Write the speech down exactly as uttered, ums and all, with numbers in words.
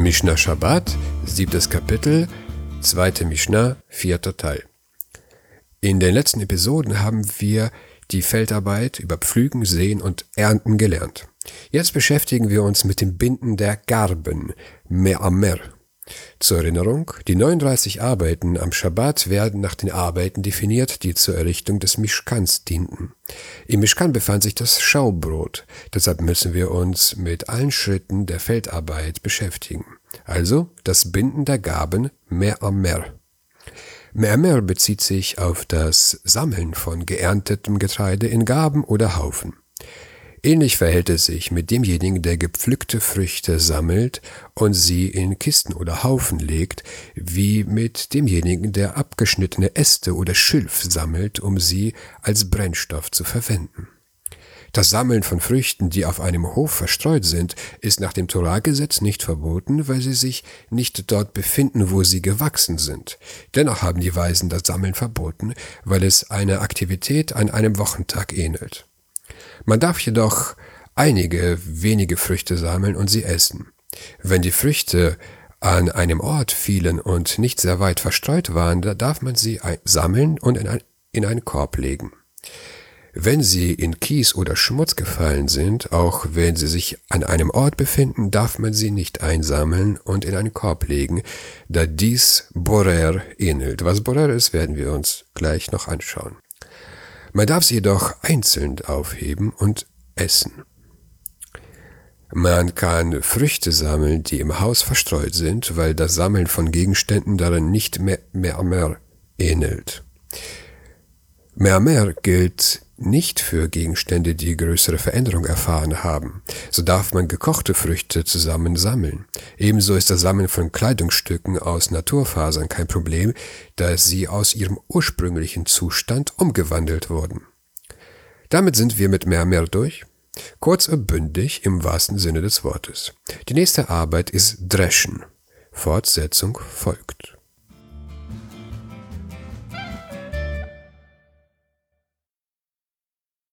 Mishnah Shabbat, siebtes Kapitel, zweite Mishnah, vierter Teil. In den letzten Episoden haben wir die Feldarbeit über Pflügen, Säen und Ernten gelernt. Jetzt beschäftigen wir uns mit dem Binden der Garben, Me'amer. Zur Erinnerung, die neununddreißig Arbeiten am Schabbat werden nach den Arbeiten definiert, die zur Errichtung des Mischkans dienten. Im Mischkan befand sich das Schaubrot, deshalb müssen wir uns mit allen Schritten der Feldarbeit beschäftigen. Also das Binden der Gaben Me'amer. Me'amer bezieht sich auf das Sammeln von geerntetem Getreide in Gaben oder Haufen. Ähnlich verhält es sich mit demjenigen, der gepflückte Früchte sammelt und sie in Kisten oder Haufen legt, wie mit demjenigen, der abgeschnittene Äste oder Schilf sammelt, um sie als Brennstoff zu verwenden. Das Sammeln von Früchten, die auf einem Hof verstreut sind, ist nach dem Torah-Gesetz nicht verboten, weil sie sich nicht dort befinden, wo sie gewachsen sind. Dennoch haben die Weisen das Sammeln verboten, weil es einer Aktivität an einem Wochentag ähnelt. Man darf jedoch einige wenige Früchte sammeln und sie essen. Wenn die Früchte an einem Ort fielen und nicht sehr weit verstreut waren, da darf man sie sammeln und in, ein, in einen Korb legen. Wenn sie in Kies oder Schmutz gefallen sind, auch wenn sie sich an einem Ort befinden, darf man sie nicht einsammeln und in einen Korb legen, da dies Borer ähnelt. Was Borer ist, werden wir uns gleich noch anschauen. Man darf sie jedoch einzeln aufheben und essen. Man kann Früchte sammeln, die im Haus verstreut sind, weil das Sammeln von Gegenständen darin nicht mehr Me'amer ähnelt. Me'amer gilt nicht für Gegenstände, die größere Veränderung erfahren haben. So darf man gekochte Früchte zusammen sammeln. Ebenso ist das Sammeln von Kleidungsstücken aus Naturfasern kein Problem, da sie aus ihrem ursprünglichen Zustand umgewandelt wurden. Damit sind wir mit Me'amer durch. Kurz und bündig im wahrsten Sinne des Wortes. Die nächste Arbeit ist Dreschen. Fortsetzung folgt.